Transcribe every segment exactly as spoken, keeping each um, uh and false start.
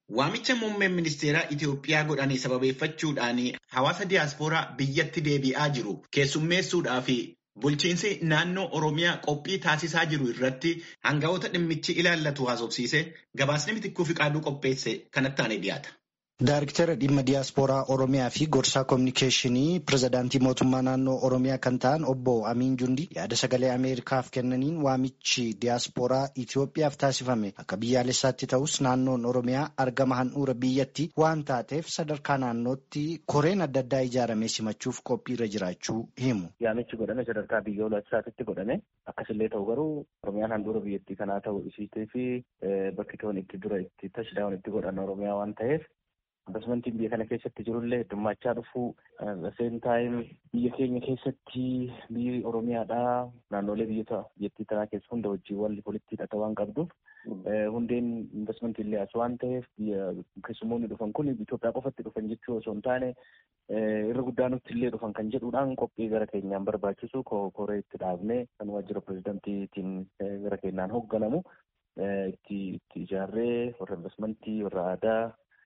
Waamicha muummeen ministeeraa Itoophiyaa godhanii sababeeffachuudhaan hawaasa diyaaspooraa biyyatti deebi'aa jiru keessummeessuudhaa fi bulchiinsi naannoo Oromiyaa qophii taasisaa jiru irratti hangafoota dhimmichi ilaallatu haasofsiise gabaasni Mitikkuu Fiqaaduu qopheesse kanatti aanee dhiyaata. Daariktara dhimma diyaaspooraa Oromiyaa fi gorsaa koominikeeshinii pirezidaantii mootummaa naannoo Oromiyaa kan ta'an obbo Amiin Jundi yaada sagalee Ameerikaaf kennaniin waamichi diyaaspooraa Itoophiyaaf taasifame akka biyyaalessaatti ta'us naannoon Oromiyaa argama handhuura biyyatti waan taateef sadarkaa naannootti koreen adda addaa ijaaramee simachuuf qophiirra jiraachuu himu. Yaamichi godhame sadarkaa biyyoolessaatti godhame akkasillee ta'u garuu Oromiyaan handhuura biyyattii kanaa ta'uu isiitee fi bakki toon itti dura itti tashdaa'uun itti godhan Oromiyaa waan ta'eef. Investmentiin biyya kana keessatti jirullee heddummachaa dhufuu same time biyya keenya keessatti biyyi Oromiyaadhaa naannolee biyyoota biyyattii tanaa keessa hunda wajjin walli walitti hidhata waan qabduuf hundeen investmentii illee as waan ta'eef biyya keessummoonni dhufan kun Itoophiyaa qofatti dhufan jechuu osoo hin taane irra guddaa nutti illee dhufan kan jedhuudhaan qophii gara keenyaan barbaachisu koree itti dhaabnee kan waajjira pirezidantiitiin gara keenyaan hoogganamu itti ijaarree warra investmentii warra aadaa.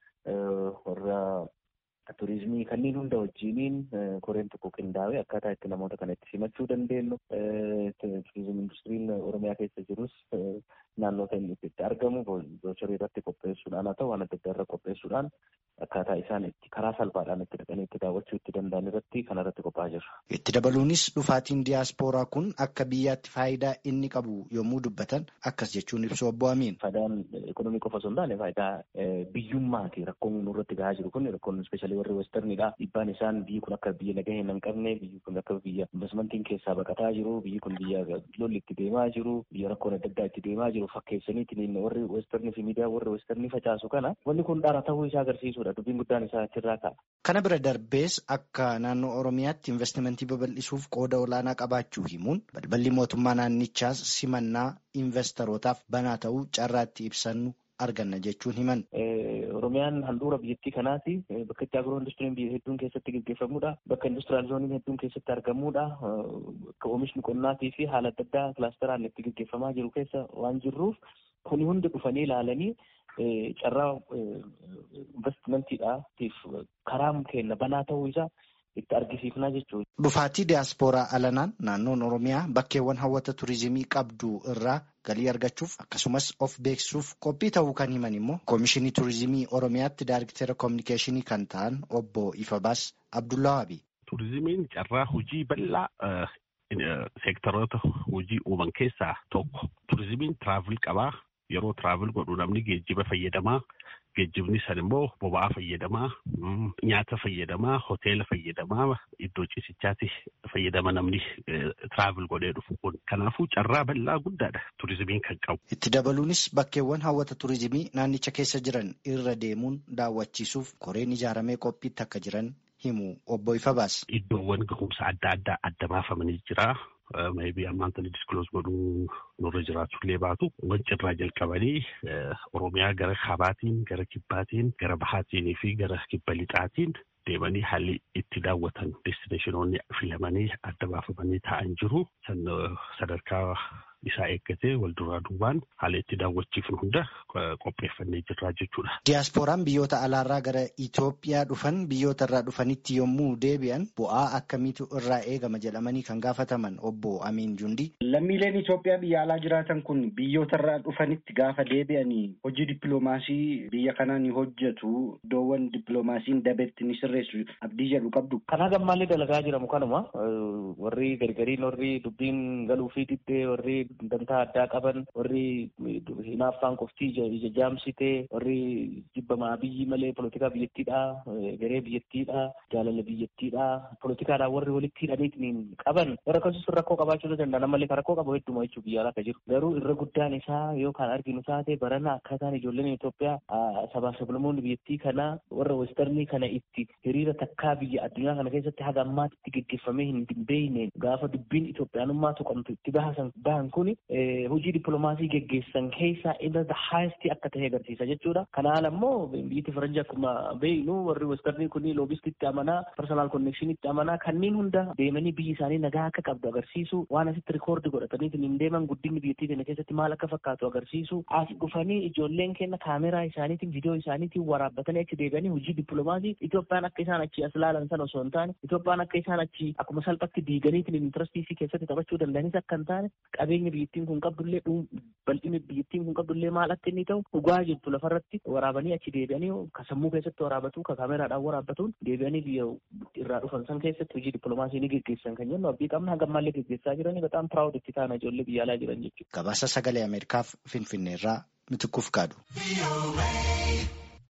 warra turizimii kanneen hunda wajjiniin koreen tokko qindaa'ee akkaataa itti namoota kana itti simachuu dandeenyu turizimii industiriin Oromiyaa keessa jirus naannoota inni itti argamu boocharii irratti qopheessuudhaan haa ta'u waan adda addaa irra qopheessuudhaan akkaataa isaan itti karaa salphaadhaan itti dhaqanii itti daawwachuu itti danda'an irratti kan irratti qophaa'aa jirra. Itti dabaluunis dhufaatiin diyaaspooraa kun akka biyyaatti faayidaa inni qabu yommuu dubbatan akkas jechuun ibsu obbo Amiin. Faayidaan ikonoomii qofa osoo hin taane faayidaa biyyummaati rakkoon nurratti gahaa jiru kun rakkoon ispeeshaalii warri westernidha. Dhiibbaan isaan biyyi kun akka biyya nagaa hin qabne biyyi kun akka biyya investmentiin keessaa baqataa jiru biyyi kun biyya lolli itti deemaa jiru biyya rakkoon adda addaa itti deemaa jiru fakkeessaniitiin warri westernii fi miidiyaa warri westernii facaasu kana wanni kun dhaara ta'uu isaa agarsiisudha. Dubbiin guddaan isaa achirraa ka'a. Kana bira darbees akka naannoo Oromiyaatti investimentii babal'isuuf qooda olaanaa qabaachuu himuun balballi mootummaa naannichaas simannaa investorotaaf banaa ta'uu carraatti ibsannu arganna jechuun himan. Oromiyaan handhuura biyyattii kanaati. Bakka itti agiroo industiriin biyya hedduun keessatti gaggeeffamudha. Bakka industiraal zooniin hedduun keessatti argamudha. Akka oomishni qonnaatii fi haala adda addaa kilaasteraan itti gaggeeffamaa jiru keessa waan jirruuf kuni hundi dhufanii ilaalanii carraa investimentiidhaatiif karaan kenna banaa ta'uu isaa itti argisiifnaa jechuudha. Dhufaatii diyaaspooraa alanaan naannoon Oromiyaa bakkeewwan hawwata turizimii qabdu irraa galii argachuuf akkasumas of beeksisuuf qophii ta'uu kan himan immoo Koomishinii Turizimii Oromiyaatti Daariktara Koominikeeshinii kan ta'an obbo Ifabaas Abdullawaabi. Turizimiin carraa hojii bal'aa seektaroota hojii uuman keessaa tokko. Turizimiin tiraavil qabaa. Yeroo tiraavil godhu namni geejjiba fayyadamaa. Geejjibni san immoo boba'aa fayyadamaa, nyaata fayyadamaa, hoteela fayyadamaa, iddoo ciisichaatti fayyadama namni tiraavil godhee dhufu kun. Kanaafuu carraa bal'aa guddaadha turizimiin kan qabu. Itti dabaluunis bakkeewwan hawwata turizimii naannicha keessa jiran irra deemuun daawwachiisuuf koreen ijaaramee qophiitti akka jiran himu obbo Ifabaas. Iddoowwan gahumsa adda addaa adda baafamanii jira. Maybii ammaan tani diskloos godhuu nurra jiraachullee baatu wanci irraa jalqabanii Oromiyaa gara kaabaatiin, gara kibbaatiin, gara bahaatiin fi gara kibba lixaatiin deemanii haalli itti daawwatan destineeshinoonni filamanii adda baafamanii taa'an jiru. San sadarkaa isaa eeggatee wal duraa duubaan haala itti daawwachiifnu hunda qopheeffannee jirraa jechuudha. Diyaaspooraan biyyoota alaarraa gara Itoophiyaa dhufan biyyoota irraa dhufanitti yommuu deebi'an bu'aa akkamiitu irraa eegama jedhamanii kan gaafataman obbo Amiin Jundi. Lammiileen Itoophiyaa biyya alaa jiraatan kun biyyoota irraa dhufanitti gaafa deebi'anii hojii dippiloomaasii biyya kanaa ni hojjetu. Iddoowwan dippiloomaasiin dabeetti ni sirreessu abdii jedhu qabdu. Kanaa gammaallee dalagaa jiramu kanuma warri gargariin warri dubbiin galuu fi diddee warri dantaa addaa qaban warri hinaaffaan qoftii ija jaamsitee warri jibbamaa biyyi malee polotikaa biyyattiidhaa garee biyyattiidhaa jaalala biyyattiidhaa polotikaadhaan warri walitti hidhaniitiin qaban warra akkasumas rakkoo qabaachuu danda'an malee rakkoo qabu hedduma jechuun biyya alaa jiru. Garuu irra guddaan isaa yoo kan arginu taate barana akkaataan ijoolleen Itoophiyaa sabaa sablamoonni biyyattii kana warra westernii kana itti hiriira takkaa biyya addunyaa kana keessatti haga ammaatti gaggeeffamee hin beekneen gaafa dubbiin Itoophiyaanummaa tuqamtu itti bahan kun kun hojii dippiloomaasii geggeessan keessaa inni highest akka ta'e agarsiisa jechuudha. Kanaan ammoo biyyi faranjii akkuma beeknu warri westarnii kun loobistitti amanaa, personal connectionitti amanaa, kanneen hunda deemanii biyyi isaanii nagaa akka qabdu agarsiisu, waan asitti rikoordi godhatanii hin deeman guddinni biyyattii kana keessatti maal akka fakkaatu agarsiisu, as dhufanii ijoolleen keenya kaameraa isaaniitiin viidiyoo isaaniitiin waraabbatanii achi deebi'anii hojii dippiloomaasii Itoophiyaan akka isaan achi as ilaalan sana osoo hin taane, Itoophiyaan akka isaan achi akkuma salphatti diiganiitiin intarastii keessatti taphachuu danda'anis akka hin taane, qabeenya biyyattiin kun qabdullee bal'inni biyyattiin kun qabdullee maal akka inni ta'u dhugaa jirtu lafarratti waraabanii achi deebi'anii ka sammuu keessatti waraabatu, ka kaameraadhaan waraabbatuun deebi'anii biyya irraa dhufan san keessatti hojii dippiloomaasii ni geggeessan kan jennu abdii qabna. Hanga ammallee geggeessaa jiranii bataam piraawud itti taana ijoollee biyya alaa jiran jechuudha. Gabaasa sagalee Ameerikaaf Finfinneerraa Mitikkuuf Kaadu.